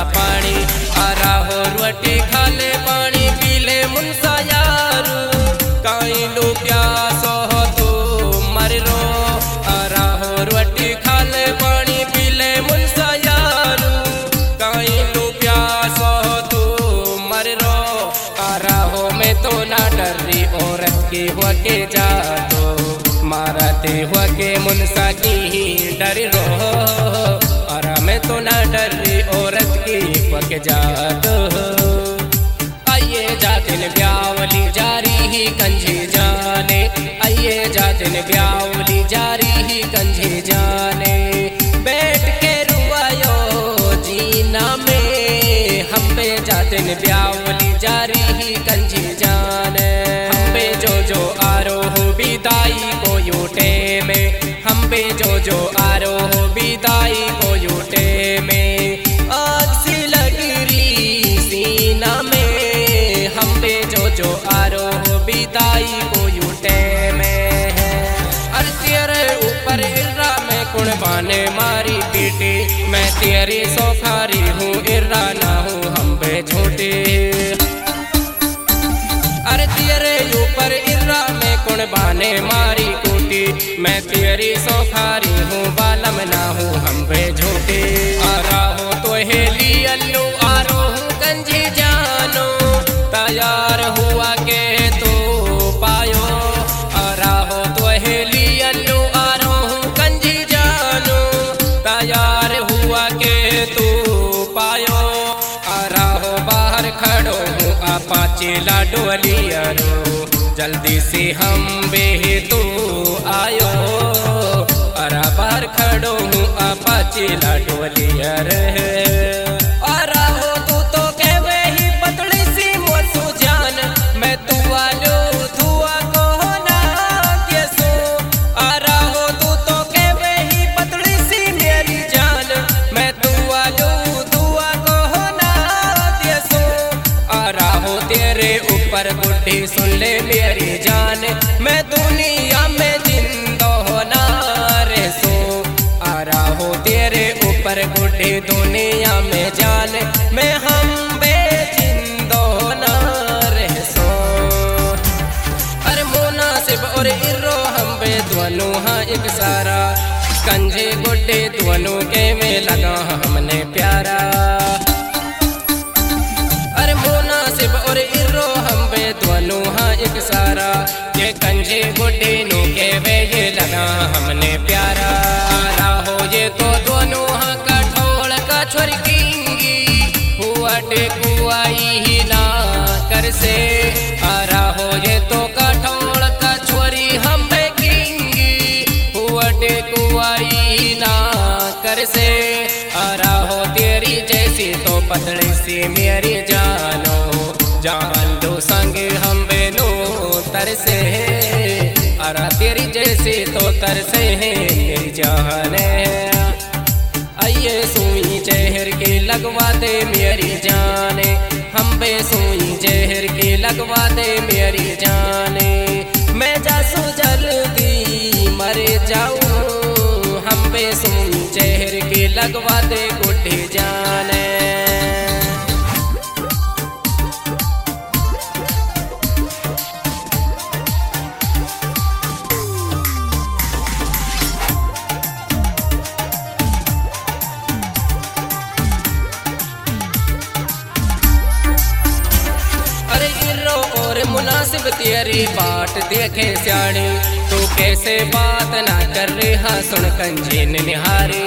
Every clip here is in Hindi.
पानी आरा हो रोटी खा ले पानी पी ले मुनसा यारू काई लो प्यासो हो तू मर रो आरा हो रोटी खा ले पानी पी ले मुनसा यारू काई लो प्यासो हो तू मर रो आरा हो मैं तो ना डर रही औरत की हुआ के जा तो मारते हुआ के मुनसा की डर रो और मैं तो ना डर रही औरत की पक जात आइए जातिन ब्यावली जारी ही कंझे जाने आइए जातिन ब्यावली जारी ही कंझे जाने बैठ के रुआयो जीना में हम पे जातिन ब्यावली जारी ही कंझे जाने हम पे जो आरो हो बिदाई को यूटे में हम पे जो आरो हो बिदाई को यूटे में आग सी लगी री सीना में हम पे जो आरो हो बिदाई को यूटे में अरे तेरे ऊपर इर्रा में कुर्बाने मारी पीटी मैं तेरी सोखारी हूँ इर्रा ना हूँ हम पे छोटे अरे तेरे ऊपर इर्रा में कुर्बाने मारी कूटी मैं तेरी सोखारी हूँ बालम ना हूँ हम पे झूठे आरा हो तो हेली अल्लू आरो हूँ गंजी जानो तैयार हुआ के तो पायो आरा हो तो हेली अल्लू आरो हूँ गंजी जानो तैयार हुआ के तो पायो आरा हो बाहर खड़ो हूँ अपाचे लाडोलियारो जल्दी से हम बे तो आयो अरा बाहर खड़ो हूँ अपाचे लाडोलियर अरा हो तू तो कहवे ही पतली सी मोसू जान मैं तू आलो धुआ को ना कैसो अरा हो तू तो कहवे ही पतली सी मेरी जान मैं तू आलो धुआ को ना कैसो अरा हो तेरे ऊपर बुढ़ी सुन ले मेरी जान मैं दुनिया में जिंदा होना रे सो आरा हो तेरे ऊपर बुढ़ी दुनिया में जान मैं हम बे जिंदा होना रे सो अरे मुनासिब और इर्रो हम बे दोनों हाँ एक सारा कंझे गुड्डे दोनों के में लगा हमने प्यारा अरे मुनासिब और इर्रो हम बे दोनों हाँ एक सारा ये कंझे गुड्डे नो के वे ये लगा हमने प्यारा आरा हो ये तो दोनों हाँ कठोल का छोरी किंगी हुआ टेकुआई ही ना कर से आरा हो ये तो कठोल का छोरी हम बे किंगी हुआ टेकुआई ही ना कर से आरा हो तेरी जैसी तो पतली सी मेरी जानो जान लो संग हम बेनो तरसे अरा तेरी जैसे तो तरसे हैं मेरी जान आइए सुई जहर के लगवा दे मेरी जाने हम बे सुई जहर के लगवा दे मेरी जाने मैं जासू जल्दी मर जाऊं हम बे सुई जहर के लगवा दे गुड्ढे जाने मुनासिब तेरी बाट देखे स्याणी तू कैसे बात ना कर रही हाँ सुन कंझे निहारी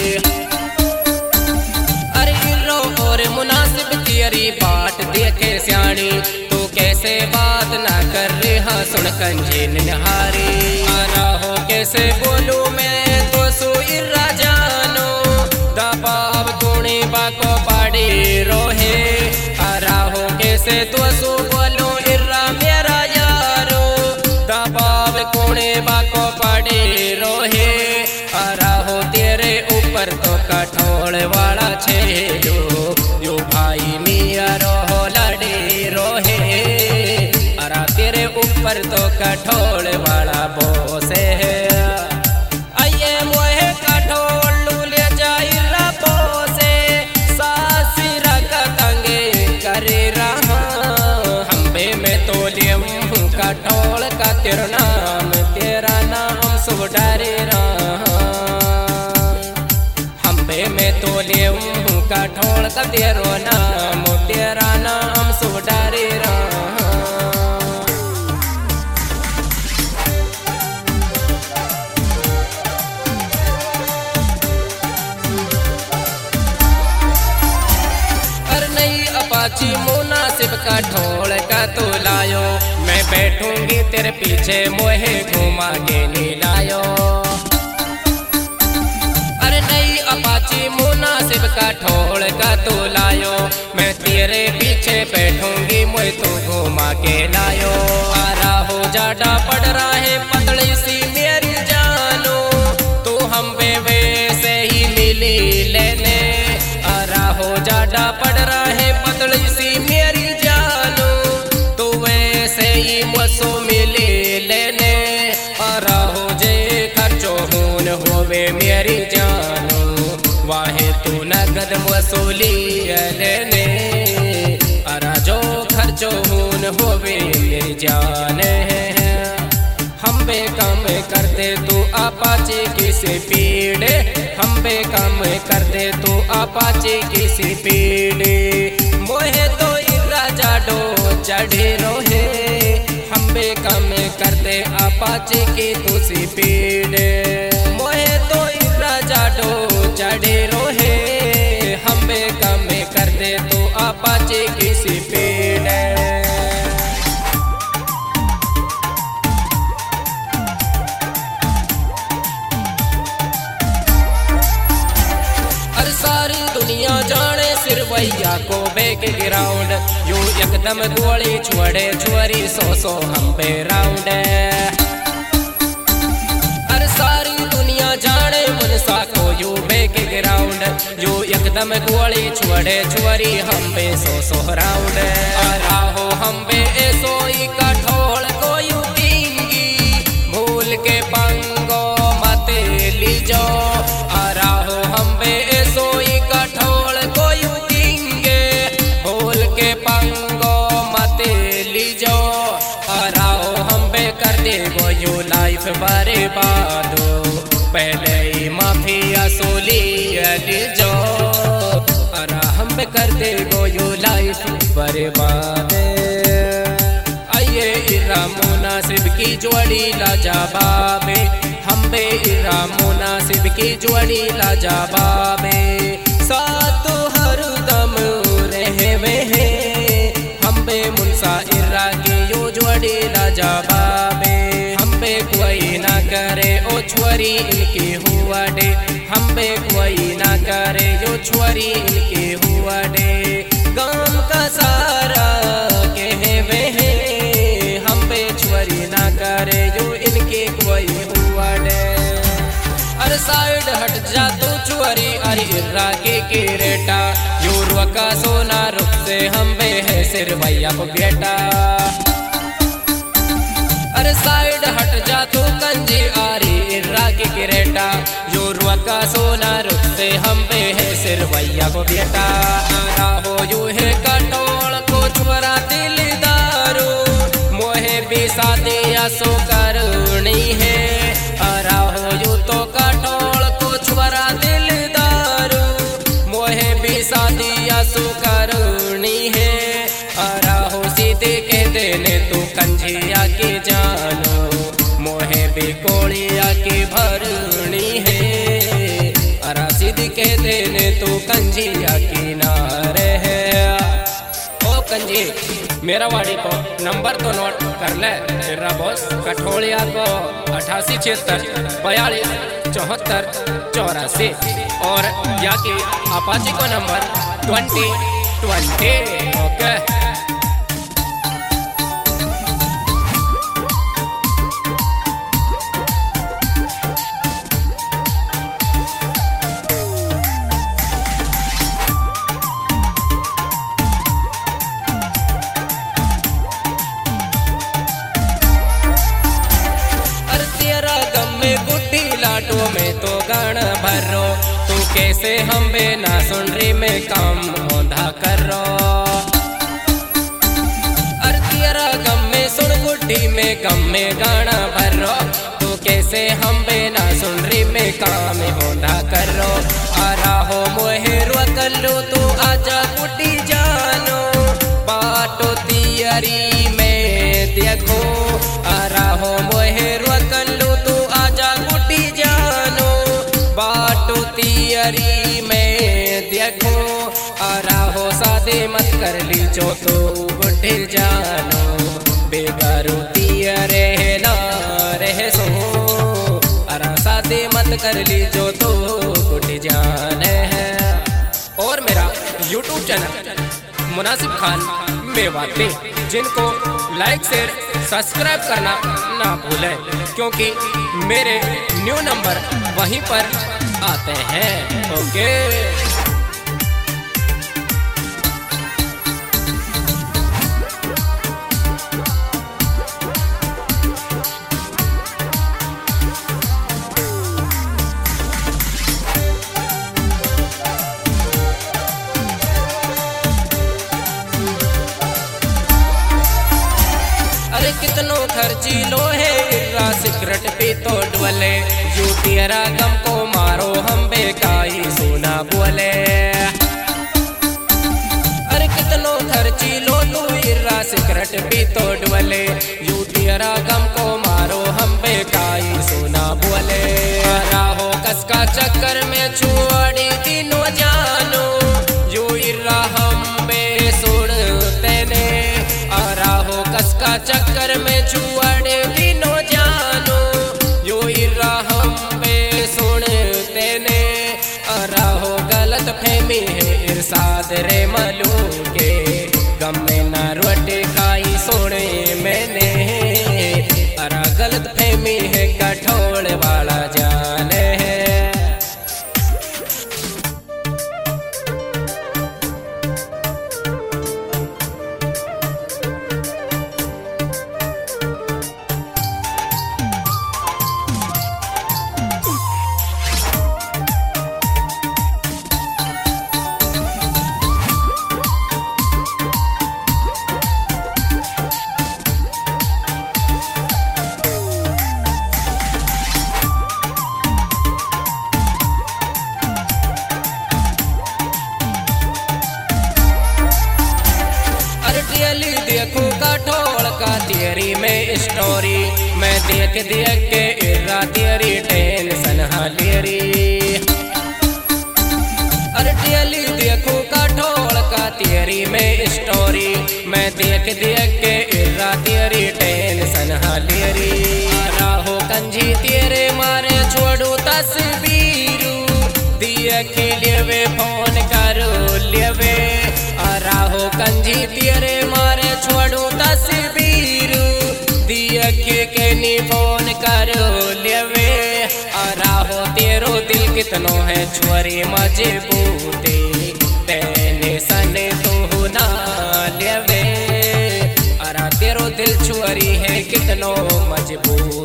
अरे रो और मुनासिब तेरी बाट देखे स्याणी तू कैसे बात ना कर रही हाँ सुन कंझे निहारी आरा हो कैसे बोलूं मैं तो सुइर्रा जानो दबाव तूने बाको पाड़ी रोहे आरा हो कैसे तो सु बोलो मेरा यारो दबाव कोने बाको पड़े रोहे आरा हो तेरे ऊपर तो कठोल वाला छेड़ो यो भाई मिया रो लड़े रोहे आरा तेरे ऊपर तो कठोल वाला बोसे है आइए मोहे कठोल ले जाइरा बोसे सासी ढोल का तेरा नाम शुभ डारे हम्बे में तो ले का ढोल का तेरा नाम शुभ डारे अपाची मुनासिब का ढोल का तू लायो, मैं बैठूंगी तेरे पीछे मोहे घुमा के नीलायो। अरे नहीं अपाची मुनासिब का ढोल का तू लायो, मैं तेरे पीछे बैठूंगी मोहे तू घुमा के लायो। आरा हो जाडा पड़ रहा है पतली सी मेरी जानो, तू हम वैसे ही मिली लेने। आरा हो जाडा पड़ रहा है पतली सी मेरी जानो, तो वैसे ही मुझसे मिले लेने। आरा हो जे खर्चो खून होवे मेरी जानो, वाहे तू नगद वसूली लेने। आरा जो खर्चो खून होवे मेरी जान है, हम बे कम कर दे तू अपाचे की स्पीड, हम बे कम कर दे तू अपाचे की स्पीड। मोहे तो राजा डो चढ़े रोहे, हम बे कम कर दे अपाचे की तू स्पीड। मोहे तो राजा डो चढ़े रोहे, हम बे कम कर दे तू अपाचे की स्पीड। सारी दुनिया जाने सिरवैया को बैक ग्राउंड, यूं एकदम गोली छोड़े छुरी 100 हम पे राउंड। अरे सारी दुनिया जाने मुनसा को यूं बैक ग्राउंड, यूं एकदम गोली छोड़े छुरी हम पे 100 राउंड। आरा हो हम पे सोई का ढोल को यूं कींगी, भूल के पंगो मत लीजो। आरा हो हम पे सोई का ढोल को यूं कींगे, भूल के पंगो मत लीजो। आरा हो हम पे कर दे गो यू लाइफ बर्बादो, पहले ही माफिया सोली लीजो। आरा हम पे कर दे गो यू लाइफ बर्बाद। आइए इरा मुनासिब की जोड़ी लाजवाबे, हम बे इरा मुनासिब की जोड़ी लाजवाबे। साथ हर दम रहे वे हैं, हम बे मुनसा इरा की यो जोड़ी लाजवाबे। हम बे कोई ना करे ओ छोरी इनकी हुआ डे, हम बे कोई ना करे यो छोरी इनकी हुआ डे। गांव का सारा कहे वे हैं, हम बे छोरी ना करे जो इनके कोई हुआ डे। अरे साइड हट जा तू चुअरी, अरे इर्रा के रेटा, यूरों का सोना रुख से हम बे है सिरवैया को बेटा। अरे साइड हट जा तू कंजी, अरे इर्रा के रेटा, यूरों का सोना रुख से हम बे है सिरवैया को बेटा। आरा हो यू है कटोल को छुरा दिलदारू, मोहे भी शादिया सो करनी है। आरा हो यू तो कटोल को छुरा दिलदारू, मोहे भी शादिया सो करनी है। आरा हो सीधे कह देने तू कंजिया के जानो, मोहे भी कोड़िया की भरनी है। आरा सीधे कह देने तू कंजिया की नारे है। ओ कंजी मेरा वाड़ी को नंबर तो नोट कर ले, तेरा बॉस कठोलिया को 88 76 42 74 84, और या कि अपाची को नंबर 20 20। ओके में तो गण भरो, तू कैसे हम बेना सुन रही में काम औंधा कर रो। अरे तेरा गम में सुन बुढ़ी में गम में गाना भरो, तो कैसे हम बिना सुन रही में काम होना करो। आ रहा मोहे रोकलो तो आजा बुढ़ी जानो, बाटो तियरी में देखो। आ रहा मोहे रोकलो तो आजा बुढ़ी जानो, बाटो तियरी में देखो। आ रहा शादी मत कर ली जो तो बुढ़ी जानो, बेगारू तियरे ना रहे सो। अरा शादी मत कर ली जो तो बुढ़ी जान है। और मेरा YouTube चैनल मुनासिब खान मेवाती, जिनको लाइक शेयर सब्सक्राइब करना ना भूलें, क्योंकि मेरे न्यू नंबर वहीं पर आते हैं। ओके। अरे कितनो खर्ची लो है इर्रा सिगरेट पी तो डवले, यू तेरा गम को मारो हम बेकाई सोना बोले। अरे कितनो खर्ची लो तू इर्रा सिगरेट पी तो डवले, यू तेरा गम को मारो हम बेकाई सोना बोले। राहो कसका चक्कर में छुआड़ी तीनों जानो, यू इर्रा हम बेसुड़ते ने। राहो कसका चक्कर में छुआड़े तीनों जानो, यो इर्रा हम बेसुड़ते ने। राहो गलत फहमी है इरसाद रे मलू के, गम में न रोटी खाई सोने मैंने। अरा गलत फहमी है कठोड़ वाला जाने है। देखो कठोल का तेरी में स्टोरी, मैं देख देख के इर्रा तेरी टेंशन हालेरी। अरे डेली देखो कठोल का तेरी में स्टोरी, मैं देख देख के इर्रा तेरी टेंशन हालेरी। राहो कंजी तेरे मारे छोड़ू तस्वीरू, देख लेवे फोन करो लेवे। राहो कंजी तेरे मारे छोड़ू तस्वीरू, देख के नी फोन करो लेवे। राहो तेरो दिल कितनो है छोरी मजबूती, तेने सने तो ना लेवे। अरा तेरो दिल छोरी है कितनो मजबूत।